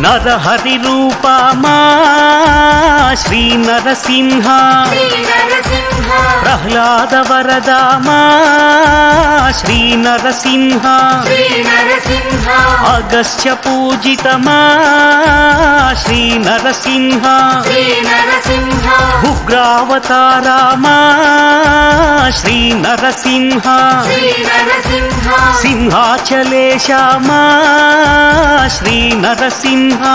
నరహరి రూపమా శ్రీ నరసింహ ప్రహ్లాద వరదామా శ్రీ నరసింహ అగస్త్య పూజితమా శ్రీ నరసింహ ఉగ్రావతారమా శ్రీ నరసింహ సింహాచలేశమా శ్రీ నరసింహ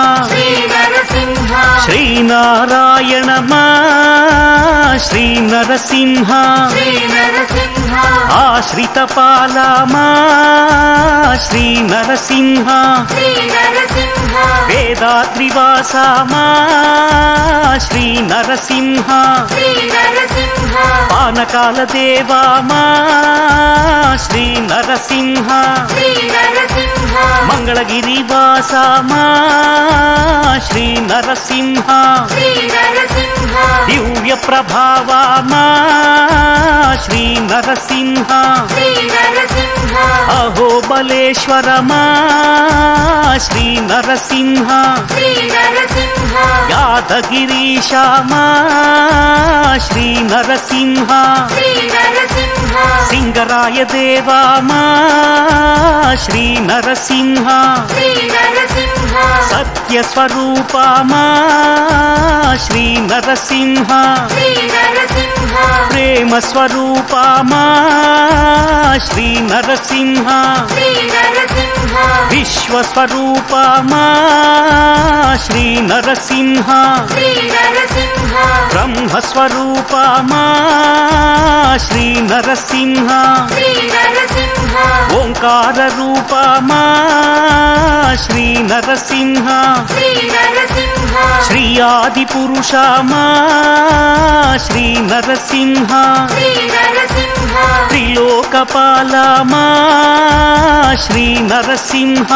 శ్రీనారాయణమా శ్రీ నరసింహ ఆశ్రితపాలమా శ్రీ నరసింహ వేదాద్రివాసమా శ్రీ నరసింహ పానకాల దేవామా శ్రీ నరసింహ మంగళగిరివాసమా శ్రీ నరసింహ దివ్య ప్రభావమా శ్రీ నరసింహ అహోబలేశ్వరమా శ్రీ నరసింహ యాదగిరీశమా శ్రీ నరసింహ సింగరాయ దేవామా శ్రీ నరసింహ సత్యస్వరూపమా శ్రీ నరసింహ ప్రేమ స్వరూపమా శ్రీ నరసింహ విశ్వస్వరూపమా శ్రీ నరసింహ బ్రహ్మస్వరూపమా శ్రీ నరసింహ ఓంకార రూపమా శ్రీ నరసింహ శ్రీ ఆది పురుషమా శ్రీ నరసింహ త్రిలోకపాలమా శ్రీ నరసింహ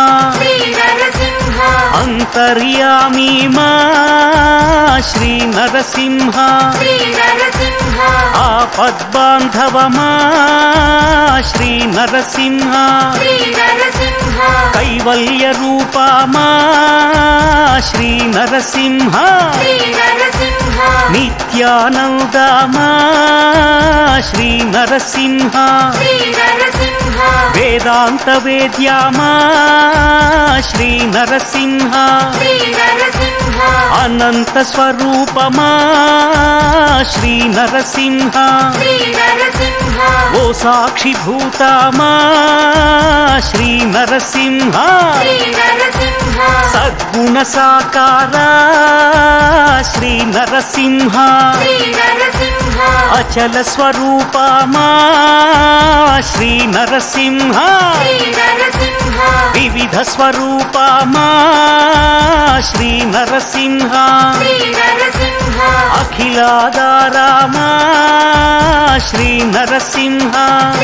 అంతర్యామిమా శ్రీ నరసింహ ఆపద్బాంధవమా శ్రీ నరసింహ కైవల్య రూపమా శ్రీ నరసింహ నిత్యానందమా శ్రీ నరసింహ వేదాంత వేద్యమా శ్రీ నరసింహ అనంత స్వరూపమా శ్రీ నరసింహ ఓ సాక్షిభూతమా శ్రీ నరసింహ సద్గుణ సాకారా శ్రీ నరసింహ అచల స్వరూపమా శ్రీ నరసింహ వివిధ స్వరూపమా శ్రీ నరసింహ అఖిలాధారమా శ్రీ నరసింహ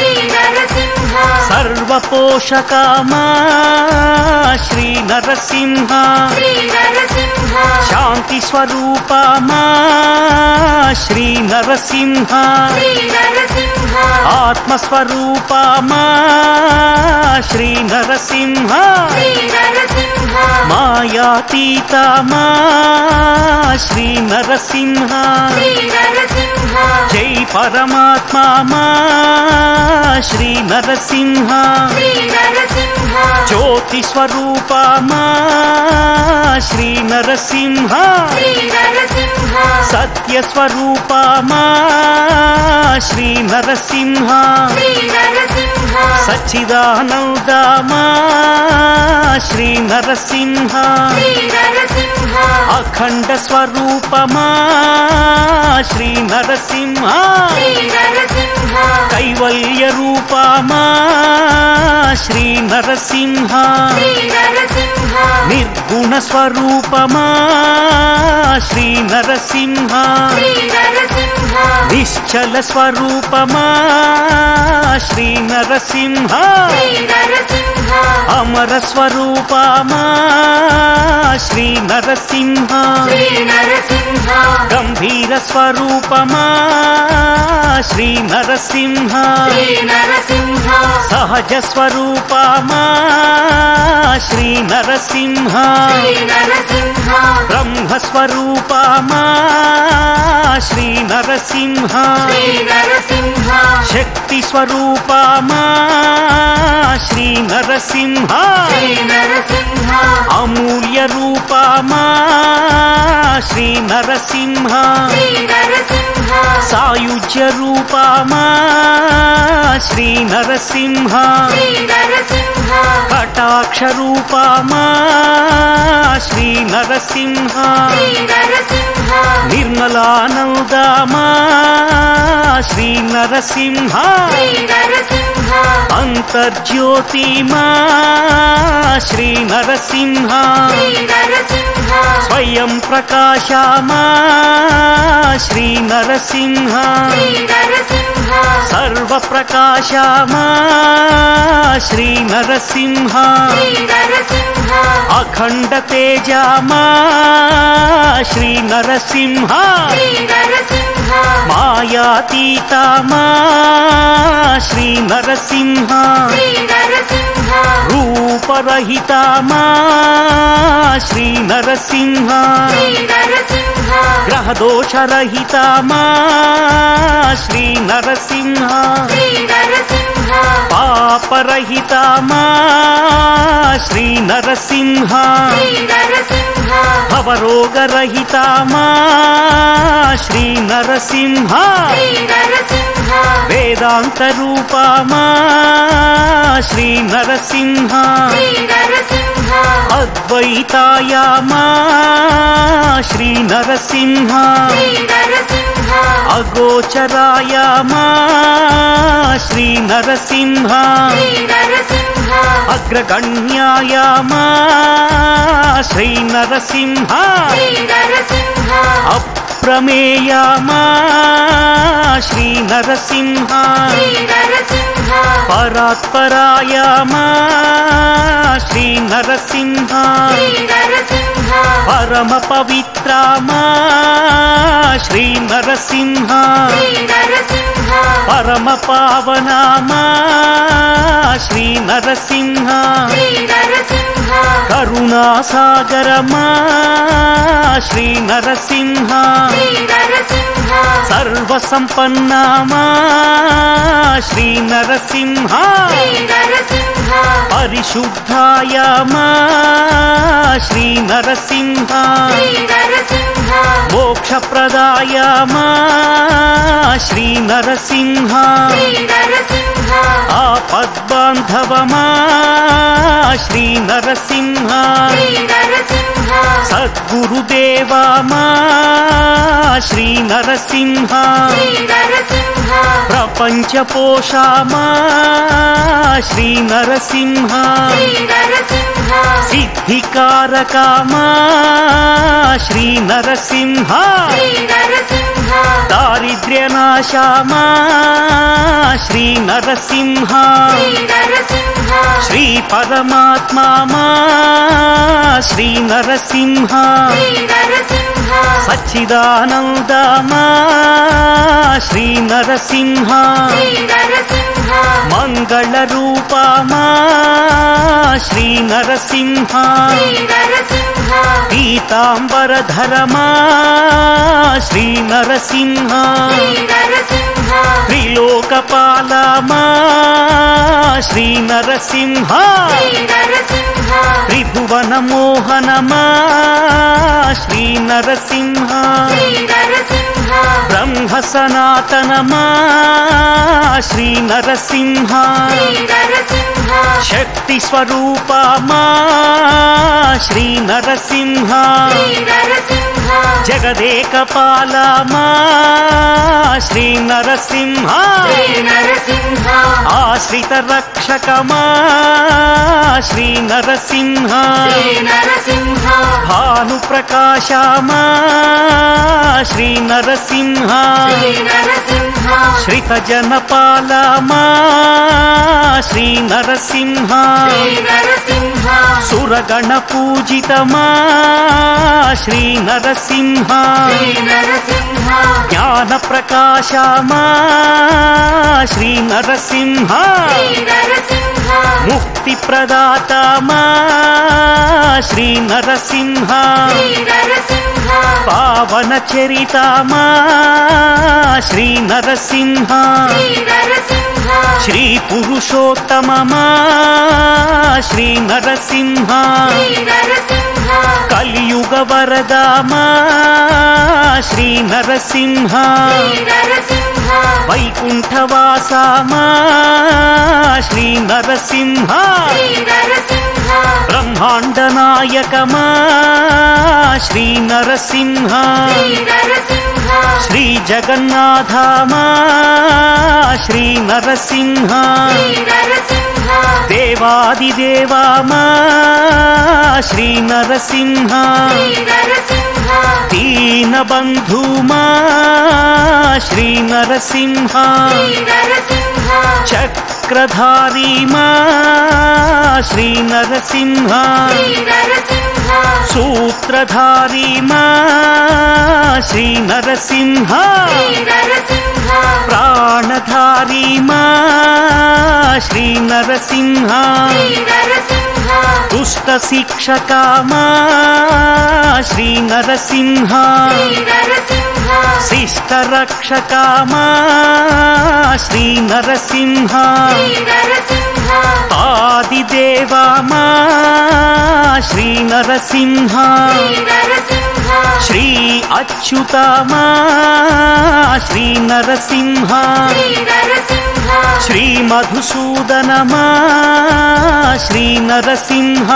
సర్వపోషకమా శ్రీ నరసింహ శాంతి స్వరూపమా శ్రీ నరసింహ ఆత్మస్వరూపమా శ్రీ నరసింహ మాయాతీతమా శ్రీ నరసింహ జై పరమాత్మా శ్రీ నరసింహ జ్యోతి స్వరూపమా శ్రీ నరసింహ సత్య స్వరూపమా శ్రీ నరసింహ సచ్చిదానందమా శ్రీ నరసింహ అఖండ స్వరూపమా శ్రీ నరసింహ కైవల్య రూపమా శ్రీ నరసింహ నిర్గుణ స్వరూపమా శ్రీ నరసింహ నిశ్చల స్వరూపమా శ్రీ నరసింహ అమర స్వరూపమా శ్రీ నరసింహ గంభీర స్వరూపమా శ్రీ నరసింహ సహజ స్వరూపమా శ్రీ నరసింహ బ్రహ్మ స్వరూపమా శ్రీ నరసింహ శక్తి స్వరూపమా శ్రీ నరసింహ అమూల్య రూపమా శ్రీ నరసింహ సాయుజ్య రూపమా శ్రీ నరసింహ కటాక్ష రూపమా శ్రీ నరసింహ నిర్మలానందమా శ్రీ నరసింహ అంతర్జ్యోతిమా శ్రీ నరసింహ స్వయం ప్రకాశమా శ్రీ నరసింహ సర్వ ప్రకాశమా శ్రీ నరసింహ అఖండ తేజమా శ్రీ నరసింహ మాయాతీతమా శ్రీ నరసింహ రూపరహితమా శ్రీ నరసింహ గ్రహదోషరహితమా శ్రీ నరసింహ పాపరహితమా శ్రీ నరసింహ భవరోగరహితమా శ్రీ నరసింహ వేదాంత రూపమా శ్రీ నరసింహ అద్వైతాయమా శ్రీ నరసింహ అగోచరాయమా శ్రీ నరసింహ అగ్రగణ్యాయమా శ్రీ నరసింహ అప్రమేయమా శ్రీ నరసింహ పరాత్పరాయమా శ్రీ నరసింహ పరమ పవిత్రమా శ్రీ నరసింహ పరమ పావనమా శ్రీ నరసింహ కరుణాసాగరమా శ్రీ నరసింహ సర్వసంపన్నమా శ్రీ నరసింహ పరిశుద్ధాయమా శ్రీ నరసింహ మోక్షప్రదాయమా శ్రీ నరసింహ ఆపద్బాంధవమా శ్రీ నరసింహ సద్గురుదేవమా శ్రీ నరసింహ ప్రపంచపోషమా శ్రీ నరసింహ సిద్ధికారకమా శ్రీ నరసింహ దారిద్ర్యనాశమా శ్రీ నరసింహ శ్రీ పరమాత్మా శ్రీ నరసింహ సచ్చిదానందమా శ్రీ నరసింహ మంగళరూపమా శ్రీ నరసింహ పీతాంబరధరమా శ్రీ నరసింహ త్రిలోకపాలమా శ్రీ నరసింహ త్రిభువనమోహనమా శ్రీ నరసింహ బ్రహ్మ సనాతనమా శ్రీ నరసింహ శక్తి స్వరూపమా శ్రీ నరసింహ జగదేకపాలమా శ్రీ నరసింహ ఆశ్రిత రక్షకమా శ్రీ నరసింహ భాను ప్రకాశమా శ్రీ నరసింహ శ్రిత జనపాలమా శ్రీ నరసింహ సురగణ పూజితమా శ్రీ నరసింహ జ్ఞాన ప్రకాశమా శ్రీ నరసింహ ముక్తి ప్రదాతమా శ్రీ నరసింహ పావన చరితమా శ్రీ నరసింహ శ్రీ పురుషోత్తమమా శ్రీ నరసింహ కలియుగ వరదమా శ్రీ నరసింహ వైకుంఠవాసమా శ్రీ నరసింహ బ్రహ్మాండ నాయకమా శ్రీ నరసింహ శ్రీ జగన్నాథమా శ్రీ నరసింహ దేవాదిదేవమా శ్రీ నరసింహ దీనబంధుమా శ్రీ నరసింహ చక్రధారీమా శ్రీ నరసింహ సూత్రధారీమా శ్రీ నరసింహ ప్రాణధారీమా శ్రీ నరసింహ దుష్ట శిక్షకమా శ్రీ నరసింహ శిష్ట రక్షకమా శ్రీ నరసింహ ఆదిదేవమా శ్రీ నరసింహ శ్రీ అచ్యుతమా శ్రీ నరసింహ శ్రీ మధుసూదనమా శ్రీ నరసింహ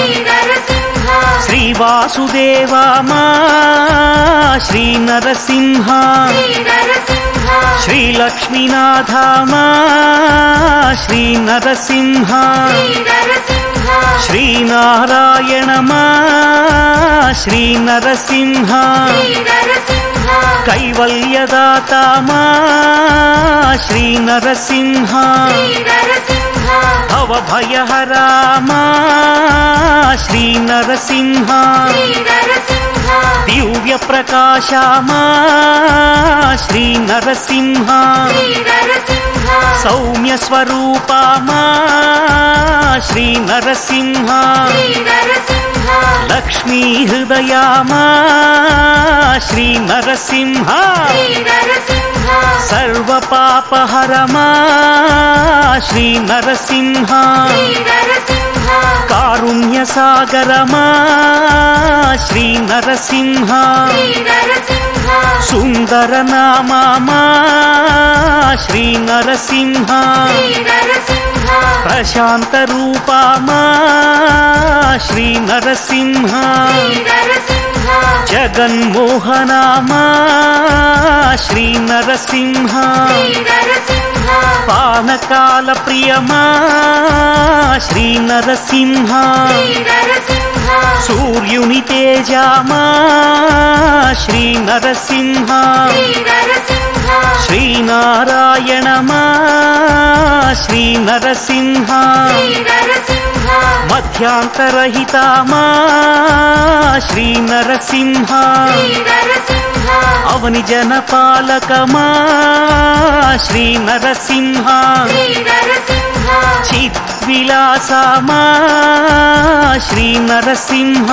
శ్రీ వాసుదేవమా శ్రీ నరసింహ శ్రీ లక్ష్మీనాథమా శ్రీ నరసింహ శ్రీ నారాయణమా శ్రీ నరసింహ కైవల్యదాతమా శ్రీ నరసింహ భవభయహరమా శ్రీ నరసింహ దివ్య ప్రకాశమా శ్రీ నరసింహ సౌమ్య స్వరూపమా శ్రీ నరసింహ లక్ష్మీ హృదయమా శ్రీ నరసింహ సర్వపాపహరమా శ్రీ నరసింహ కారుణ్య సాగరమా శ్రీ నరసింహ సుందర నామమా శ్రీ నరసింహ ప్రశాంత రూపమా శ్రీ నరసింహ జగన్మోహనమా శ్రీ నరసింహ పానకాల ప్రియమా శ్రీ నరసింహ సూర్యుని తేజమా శ్రీ నరసింహ శ్రీనారాయణమా శ్రీ నరసింహ మధ్యాంతరహితమా శ్రీ నరసింహ అవని జనపాలకమా శ్రీ నరసింహ చిద్విలాసమా శ్రీ నరసింహ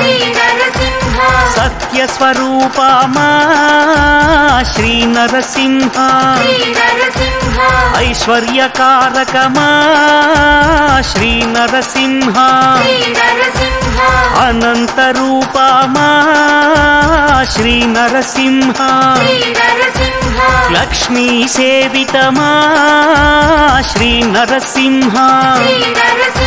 సత్యస్వరూపమా శ్రీ నరసింహ ఐశ్వర్యకారకమా శ్రీ నరసింహ అనంతరూపమా శ్రీ నరసింహ లక్ష్మీ సేవితమా శ్రీ నరసింహ